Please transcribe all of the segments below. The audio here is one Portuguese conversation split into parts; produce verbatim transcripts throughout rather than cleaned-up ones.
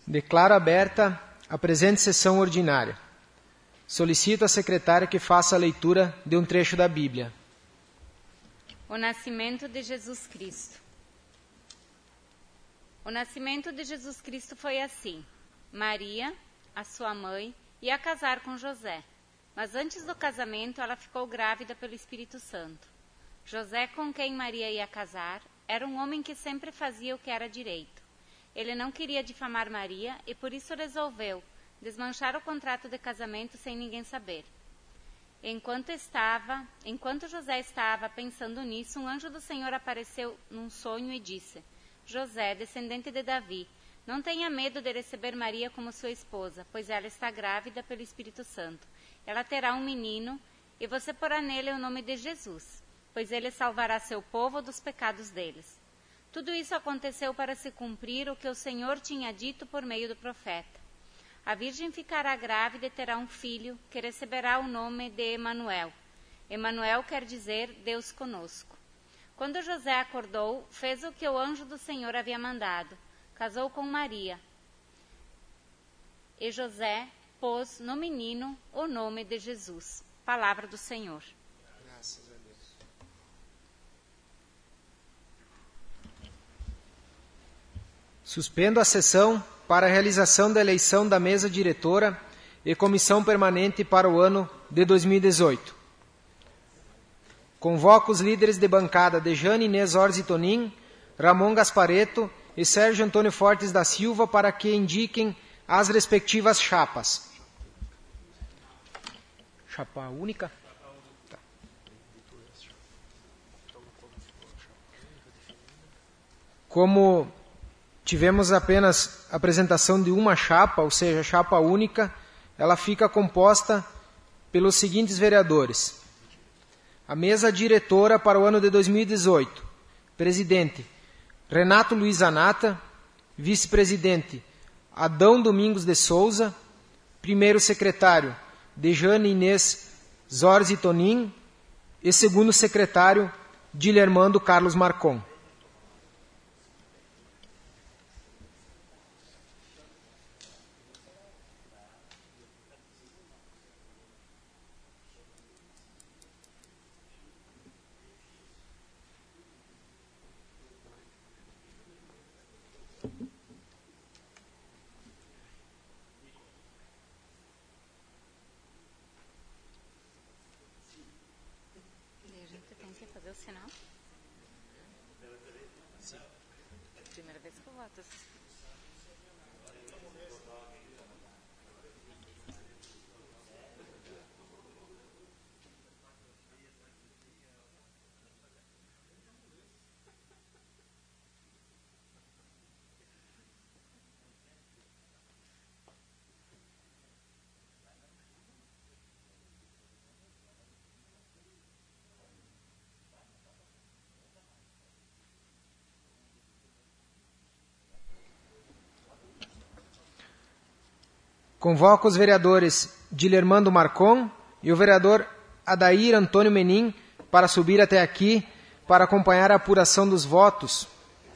Declaro aberta a presente sessão ordinária. Solicito à secretária que faça a leitura de um trecho da Bíblia. O nascimento de Jesus Cristo. O nascimento de Jesus Cristo foi assim. Maria, a sua mãe, ia casar com José, mas antes do casamento ela ficou grávida pelo Espírito Santo. José, com quem Maria ia casar, era um homem que sempre fazia o que era direito. Ele não queria difamar Maria e por isso resolveu desmanchar o contrato de casamento sem ninguém saber. Enquanto estava, enquanto José estava pensando nisso, um anjo do Senhor apareceu num sonho e disse: José, descendente de Davi, não tenha medo de receber Maria como sua esposa, pois ela está grávida pelo Espírito Santo. Ela terá um menino e você porá nele o nome de Jesus, pois ele salvará seu povo dos pecados deles. Tudo isso aconteceu para se cumprir o que o Senhor tinha dito por meio do profeta. A virgem ficará grávida e terá um filho, que receberá o nome de Emanuel. Emanuel quer dizer Deus conosco. Quando José acordou, fez o que o anjo do Senhor havia mandado. Casou com Maria. E José pôs no menino o nome de Jesus. Palavra do Senhor. Graças a Deus. Suspendo a sessão para a realização da eleição da mesa diretora e comissão permanente para o ano de dois mil e dezoito. Convoco os líderes de bancada Dejane Inês Orsi Tonin, Ramon Gasparetto e Sérgio Antônio Fortes da Silva para que indiquem as respectivas chapas. Chapa única? Tá. Como tivemos apenas a apresentação de uma chapa, ou seja, chapa única, ela fica composta pelos seguintes vereadores. A mesa diretora para o ano de dois mil e dezoito. Presidente, Renato Luiz Zanata. Vice-presidente, Adão Domingos de Souza. Primeiro secretário, Dejane Inês Zorzi Tonin. E segundo secretário, Dilermando Carlos Marcon. Fazer o sinal? Sim. Primeira vez que eu voto. Convoco os vereadores Dilermando Marcon e o vereador Adair Antônio Menin para subir até aqui para acompanhar a apuração dos votos.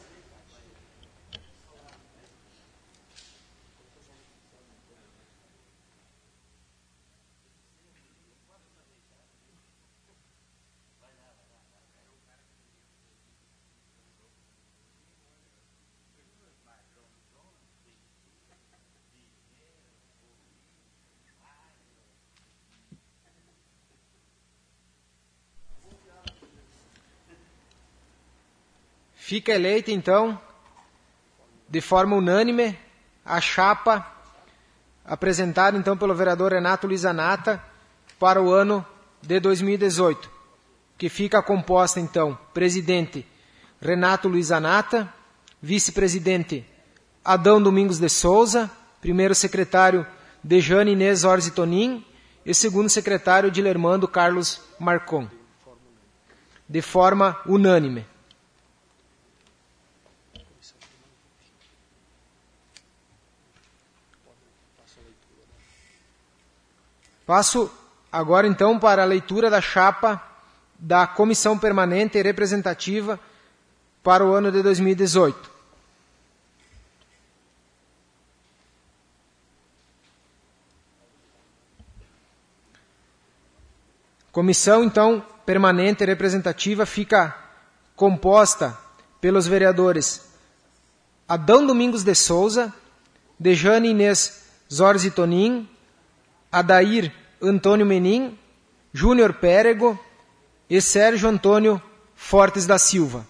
Fica eleita, então, de forma unânime, a chapa apresentada, então, pelo vereador Renato Luiz Zanata para o ano de dois mil e dezoito, que fica composta, então, presidente Renato Luiz Zanata, vice-presidente Adão Domingos de Souza, primeiro secretário Dejane Inês Orsi Tonin e segundo secretário Dilermando Carlos Marcon, de forma unânime. Passo agora, então, para a leitura da chapa da Comissão Permanente e Representativa para o ano de dois mil e dezoito. Comissão, então, permanente e representativa fica composta pelos vereadores Adão Domingos de Souza, Dejane Inês Zorzi Tonin, Adair Antônio Menin, Júnior Pérego e Sérgio Antônio Fortes da Silva.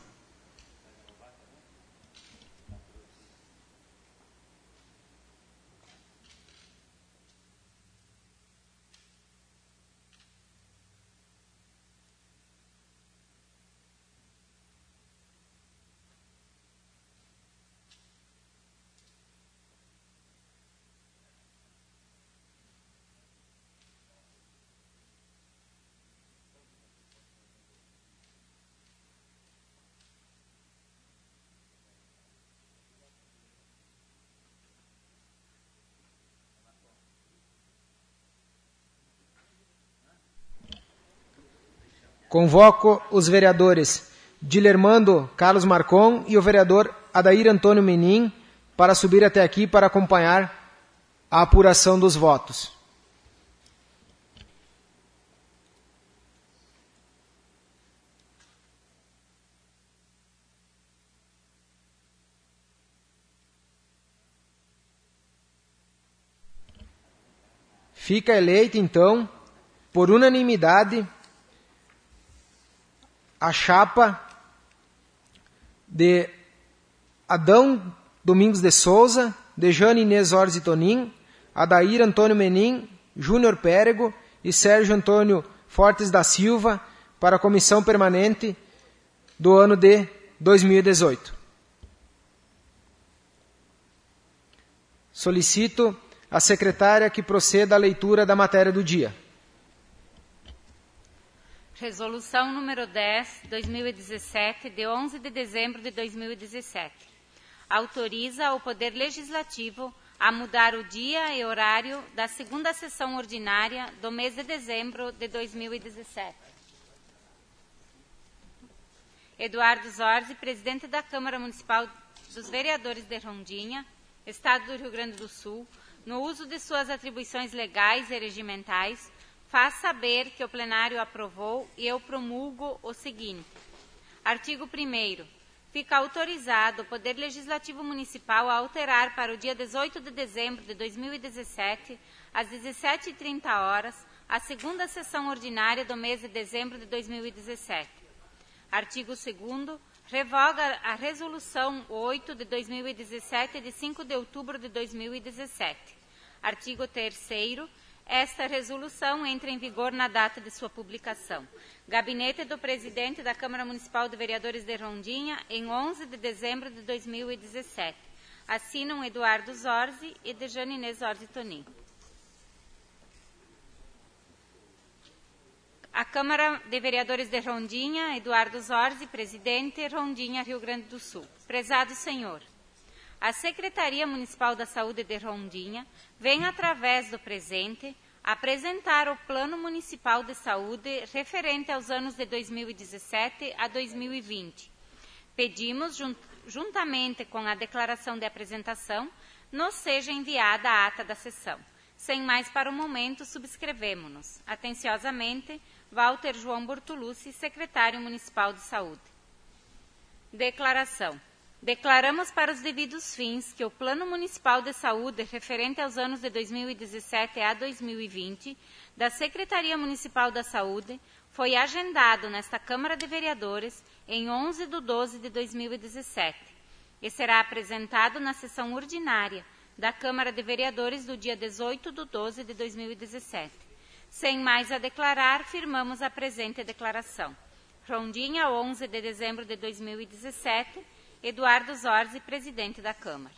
Convoco os vereadores Dilermando Carlos Marcon e o vereador Adair Antônio Menin para subir até aqui para acompanhar a apuração dos votos. Fica eleita, então, por unanimidade, a chapa de Adão Domingos de Souza, Dejane Inês Zorzi Tonin, Adair Antônio Menin, Júnior Pérego e Sérgio Antônio Fortes da Silva para a comissão permanente do ano de dois mil e dezoito. Solicito a secretária que proceda à leitura da matéria do dia. Resolução número dez, dois mil e dezessete, de onze de dezembro de dois mil e dezessete. Autoriza o Poder Legislativo a mudar o dia e horário da segunda sessão ordinária do mês de dezembro de dois mil e dezessete. Eduardo Zorzi, presidente da Câmara Municipal dos Vereadores de Rondinha, Estado do Rio Grande do Sul, no uso de suas atribuições legais e regimentais, faz saber que o plenário aprovou e eu promulgo o seguinte. Artigo primeiro. Fica autorizado o Poder Legislativo Municipal a alterar para o dia dezoito de dezembro de dois mil e dezessete, às dezessete e trinta horas, a segunda sessão ordinária do mês de dezembro de dois mil e dezessete. Artigo segundo. Revoga a Resolução oito de dois mil e dezessete, de cinco de outubro de dois mil e dezessete. Artigo terceiro. Esta resolução entra em vigor na data de sua publicação. Gabinete do Presidente da Câmara Municipal de Vereadores de Rondinha, em onze de dezembro de dois mil e dezessete. Assinam Eduardo Zorzi e Dejane Inês Zorzi Tonin. A Câmara de Vereadores de Rondinha, Eduardo Zorzi, Presidente, Rondinha, Rio Grande do Sul. Prezado Senhor, a Secretaria Municipal da Saúde de Rondinha vem, através do presente, apresentar o Plano Municipal de Saúde referente aos anos de dois mil e dezessete a dois mil e vinte. Pedimos, jun juntamente com a declaração de apresentação, nos seja enviada a ata da sessão. Sem mais para o momento, subscrevemo-nos. Atenciosamente, Walter João Bortolucci, Secretário Municipal de Saúde. Declaração. Declaramos para os devidos fins que o Plano Municipal de Saúde referente aos anos de dois mil e dezessete a dois mil e vinte da Secretaria Municipal da Saúde foi agendado nesta Câmara de Vereadores em onze de doze de dois mil e dezessete e será apresentado na sessão ordinária da Câmara de Vereadores do dia dezoito de doze de dois mil e dezessete. Sem mais a declarar, firmamos a presente declaração. Rondinha, onze de dezembro de dois mil e dezessete, Eduardo Zorzi, Presidente da Câmara.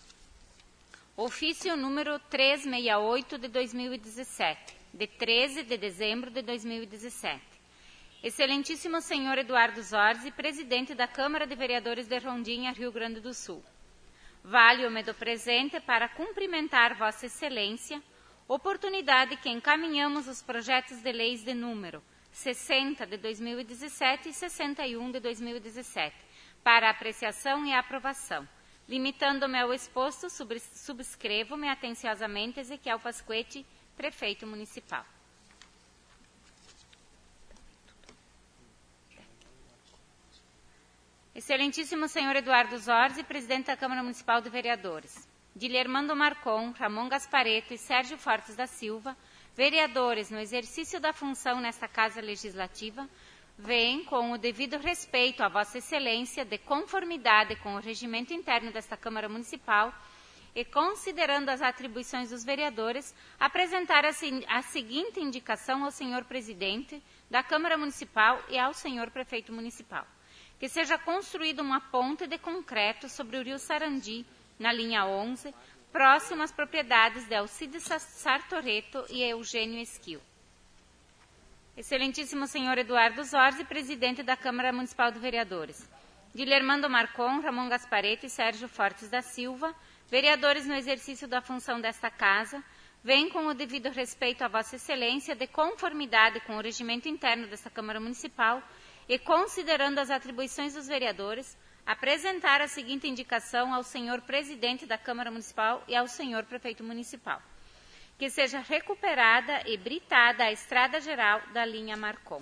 Ofício número trezentos e sessenta e oito de dois mil e dezessete, de treze de dezembro de dois mil e dezessete. Excelentíssimo Senhor Eduardo Zorzi, Presidente da Câmara de Vereadores de Rondinha, Rio Grande do Sul. Valho-me do presente para cumprimentar Vossa Excelência, oportunidade que encaminhamos os projetos de leis de número sessenta de dois mil e dezessete e sessenta e um de dois mil e dezessete, para apreciação e aprovação. Limitando-me ao exposto, subscrevo-me atenciosamente Ezequiel Pasquete, Prefeito Municipal. Excelentíssimo senhor Eduardo Zorzi, presidente da Câmara Municipal de Vereadores. Dilermando Marcon, Ramon Gaspareto e Sérgio Fortes da Silva, vereadores no exercício da função nesta Casa Legislativa, veem, com o devido respeito à Vossa Excelência, de conformidade com o regimento interno desta Câmara Municipal e considerando as atribuições dos vereadores, apresentar a, a seguinte indicação ao senhor presidente da Câmara Municipal e ao senhor prefeito municipal: que seja construída uma ponte de concreto sobre o rio Sarandi, na linha onze, próximo às propriedades de Alcides Sartoreto e Eugênio Esquil. Excelentíssimo senhor Eduardo Zorzi, presidente da Câmara Municipal de Vereadores. Dilermando Marcon, Ramon Gaspareto e Sérgio Fortes da Silva, vereadores no exercício da função desta Casa, veem, com o devido respeito à Vossa Excelência, de conformidade com o regimento interno desta Câmara Municipal e considerando as atribuições dos vereadores, apresentar a seguinte indicação ao senhor presidente da Câmara Municipal e ao senhor prefeito municipal: que seja recuperada e britada a estrada geral da linha Marcon.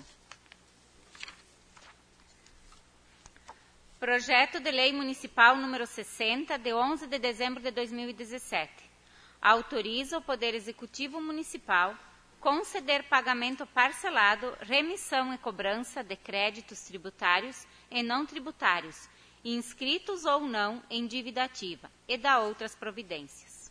Projeto de Lei Municipal número sessenta, de onze de dezembro de dois mil e dezessete. Autoriza o Poder Executivo Municipal conceder pagamento parcelado, remissão e cobrança de créditos tributários e não tributários, inscritos ou não em dívida ativa, e da outras providências.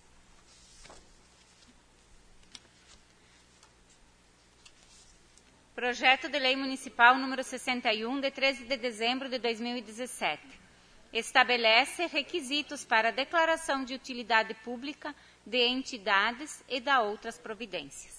Projeto de Lei Municipal número sessenta e um, de treze de dezembro de dois mil e dezessete. Estabelece requisitos para a declaração de utilidade pública de entidades e da outras providências.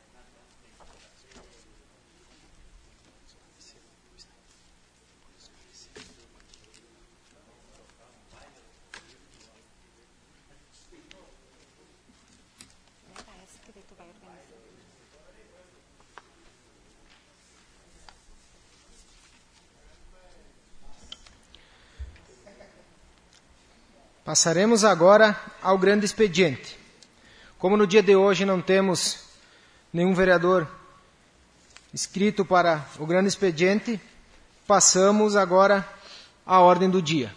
Passaremos agora ao grande expediente. Como no dia de hoje não temos nenhum vereador inscrito para o grande expediente, passamos agora à ordem do dia.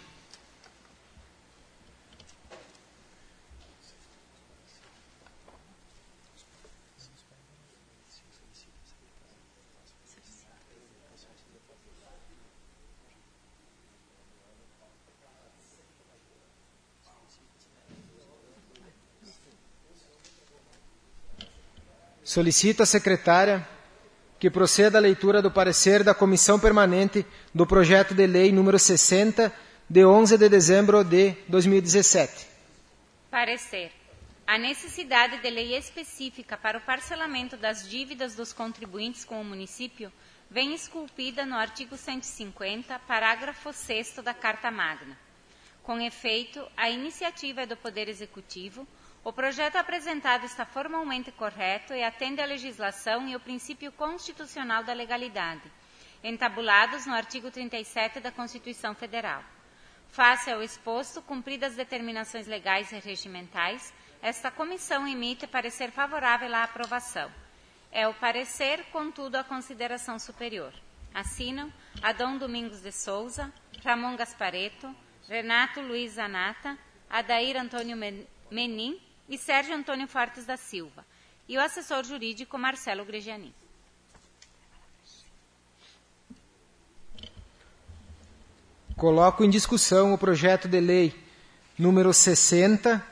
Solicito à secretária que proceda à leitura do parecer da Comissão Permanente do Projeto de Lei número sessenta, de onze de dezembro de dois mil e dezessete. Parecer. A necessidade de lei específica para o parcelamento das dívidas dos contribuintes com o município vem esculpida no artigo cento e cinquenta, parágrafo sexto da Carta Magna. Com efeito, a iniciativa é do Poder Executivo. O projeto apresentado está formalmente correto e atende à legislação e ao princípio constitucional da legalidade, entabulados no artigo trinta e sete da Constituição Federal. Face ao exposto, cumpridas as determinações legais e regimentais, esta comissão emite parecer favorável à aprovação. É o parecer, contudo, a consideração superior. Assinam Adão Domingos de Souza, Ramon Gaspareto, Renato Luiz Zanata, Adair Antônio Menin e Sérgio Antônio Fortes da Silva, e o assessor jurídico Marcelo Gregianin. Coloco em discussão o projeto de lei número sessenta,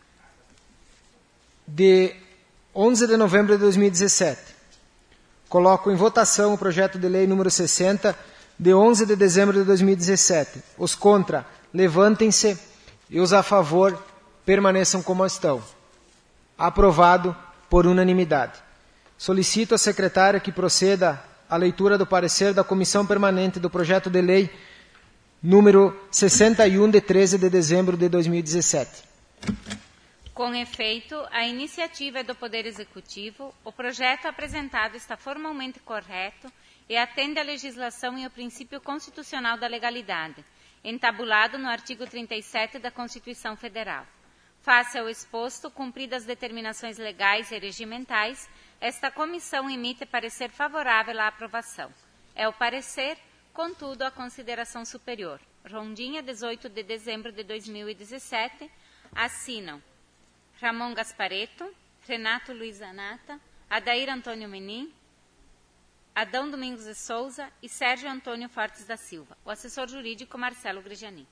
de onze de novembro de dois mil e dezessete. Coloco em votação o projeto de lei número sessenta, de onze de dezembro de dois mil e dezessete. Os contra, levantem-se, e os a favor, permaneçam como estão. Aprovado por unanimidade. Solicito à secretária que proceda à leitura do parecer da Comissão Permanente do Projeto de Lei número sessenta e um, de treze de dezembro de dois mil e dezessete. Com efeito, a iniciativa é do Poder Executivo, o projeto apresentado está formalmente correto e atende à legislação e ao princípio constitucional da legalidade, entabulado no artigo trinta e sete da Constituição Federal. Face ao exposto, cumpridas as determinações legais e regimentais, esta comissão emite parecer favorável à aprovação. É o parecer, contudo, a consideração superior. Rondinha, dezoito de dezembro de dois mil e dezessete, assinam Ramon Gasparetto, Renato Luiz Zanata, Adair Antônio Menin, Adão Domingos de Souza e Sérgio Antônio Fortes da Silva. O assessor jurídico Marcelo Grijanin.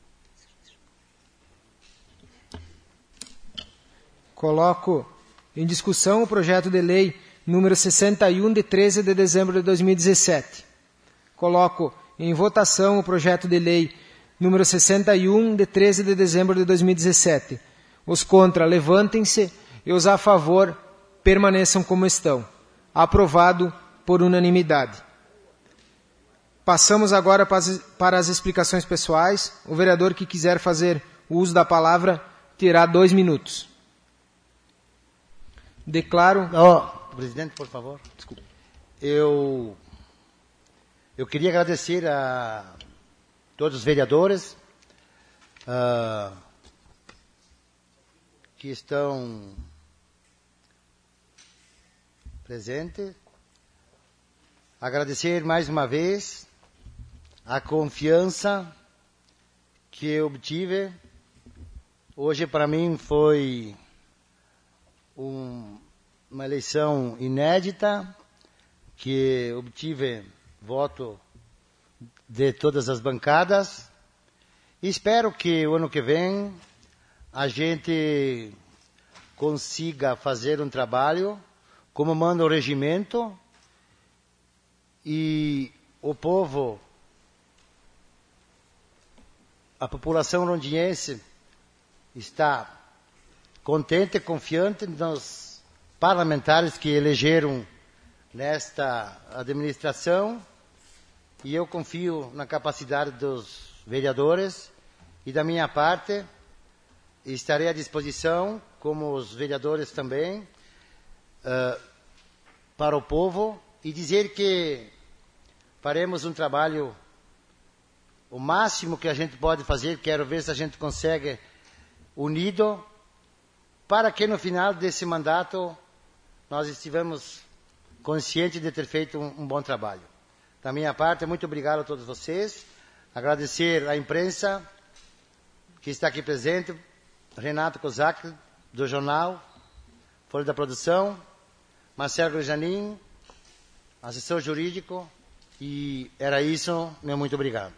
Coloco em discussão o projeto de lei número sessenta e um, de treze de dezembro de dois mil e dezessete. Coloco em votação o projeto de lei número sessenta e um, de treze de dezembro de dois mil e dezessete. Os contra, levantem-se, e os a favor, permaneçam como estão. Aprovado por unanimidade. Passamos agora para as explicações pessoais. O vereador que quiser fazer o uso da palavra terá dois minutos. Declaro... Oh, presidente, por favor. Desculpa. Eu, eu queria agradecer a todos os vereadores uh, que estão presentes. Agradecer mais uma vez a confiança que eu obtive. Hoje, para mim, foi um, uma eleição inédita, que obtive voto de todas as bancadas. E espero que o ano que vem a gente consiga fazer um trabalho como manda o regimento, e o povo, a população rondinhense está contente e confiante nos parlamentares que elegeram nesta administração, e eu confio na capacidade dos vereadores, e da minha parte estarei à disposição, como os vereadores também, uh, para o povo, e dizer que faremos um trabalho o máximo que a gente pode fazer. Quero ver se a gente consegue unido, para que no final desse mandato nós estivemos conscientes de ter feito um, um bom trabalho. Da minha parte, muito obrigado a todos vocês. Agradecer à imprensa que está aqui presente, Renato Kozak, do jornal Folha da Produção, Marcelo Grijanin, assessor jurídico, e era isso. Meu muito obrigado.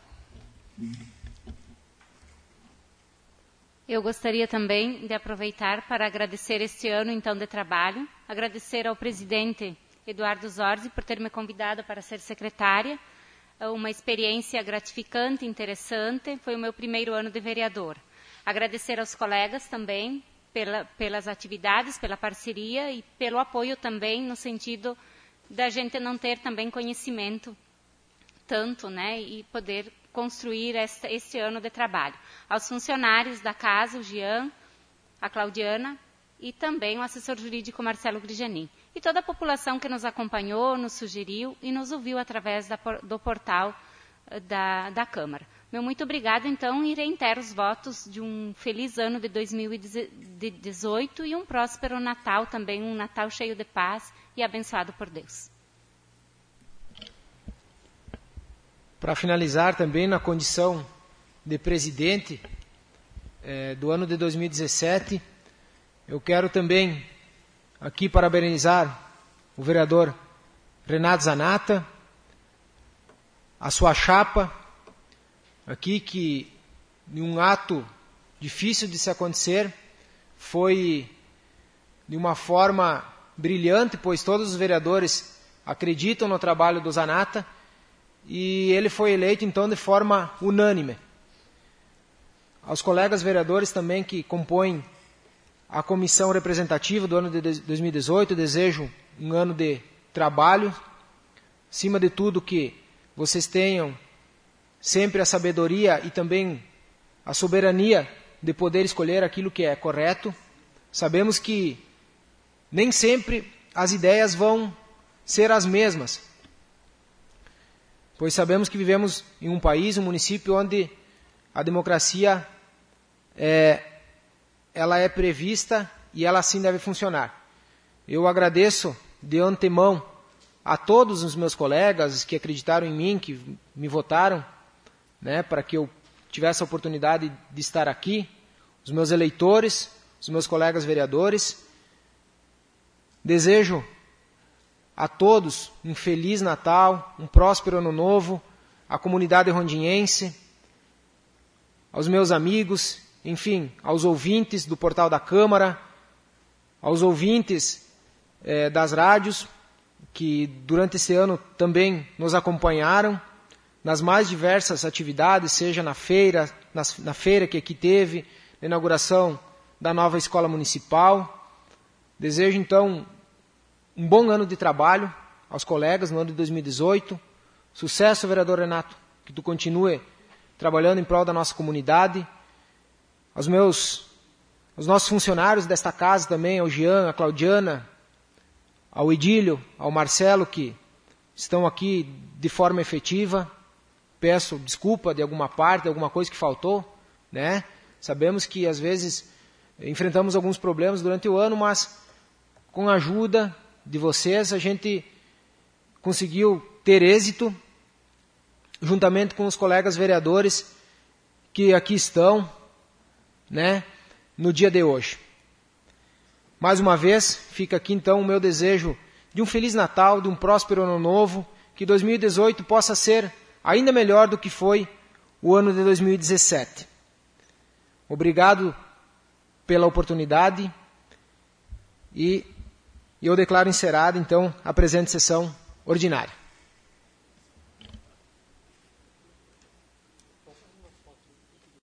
Eu gostaria também de aproveitar para agradecer este ano, então, de trabalho, agradecer ao presidente Eduardo Zorzi por ter me convidado para ser secretária, uma experiência gratificante, interessante, foi o meu primeiro ano de vereador. Agradecer aos colegas também pela, pelas atividades, pela parceria e pelo apoio também, no sentido da gente não ter também conhecimento tanto, né, e poder construir esta, este ano de trabalho. Aos funcionários da casa, o Jean, a Claudiana e também o assessor jurídico Marcelo Grijanin. E toda a população que nos acompanhou, nos sugeriu e nos ouviu através da, do portal da, da Câmara. Meu muito obrigado, então, e reitero os votos de um feliz ano de dois mil e dezoito e um próspero Natal também, um Natal cheio de paz e abençoado por Deus. Para finalizar também, na condição de presidente eh, do ano de dois mil e dezessete, eu quero também aqui parabenizar o vereador Renato Zanata, a sua chapa, aqui que, em um ato difícil de se acontecer, foi de uma forma brilhante, pois todos os vereadores acreditam no trabalho do Zanata, e ele foi eleito, então, de forma unânime. Aos colegas vereadores também que compõem a comissão representativa do ano de dois mil e dezoito, desejo um ano de trabalho, acima de tudo que vocês tenham sempre a sabedoria e também a soberania de poder escolher aquilo que é correto. Sabemos que nem sempre as ideias vão ser as mesmas, pois sabemos que vivemos em um país, um município onde a democracia é, ela é prevista e ela assim deve funcionar. Eu agradeço de antemão a todos os meus colegas que acreditaram em mim, que me votaram, né, para que eu tivesse a oportunidade de estar aqui, os meus eleitores, os meus colegas vereadores. Desejo a todos um Feliz Natal, um próspero Ano Novo, à comunidade rondiense, aos meus amigos, enfim, aos ouvintes do Portal da Câmara, aos ouvintes eh, das rádios, que durante esse ano também nos acompanharam nas mais diversas atividades, seja na feira, na, na feira que aqui teve, na inauguração da nova escola municipal. Desejo, então, um bom ano de trabalho aos colegas no ano de dois mil e dezoito. Sucesso, vereador Renato, que tu continue trabalhando em prol da nossa comunidade. Aos meus, aos nossos funcionários desta casa também, ao Jean, à Claudiana, ao Edílio, ao Marcelo, que estão aqui de forma efetiva. Peço desculpa de alguma parte, de alguma coisa que faltou, né? Sabemos que às vezes enfrentamos alguns problemas durante o ano, mas com a ajuda de vocês a gente conseguiu ter êxito, juntamente com os colegas vereadores que aqui estão, né, no dia de hoje. Mais uma vez, fica aqui então o meu desejo de um Feliz Natal, de um próspero Ano Novo, que dois mil e dezoito possa ser ainda melhor do que foi o ano de dois mil e dezessete. Obrigado pela oportunidade e eu declaro encerrada, então, a presente sessão ordinária.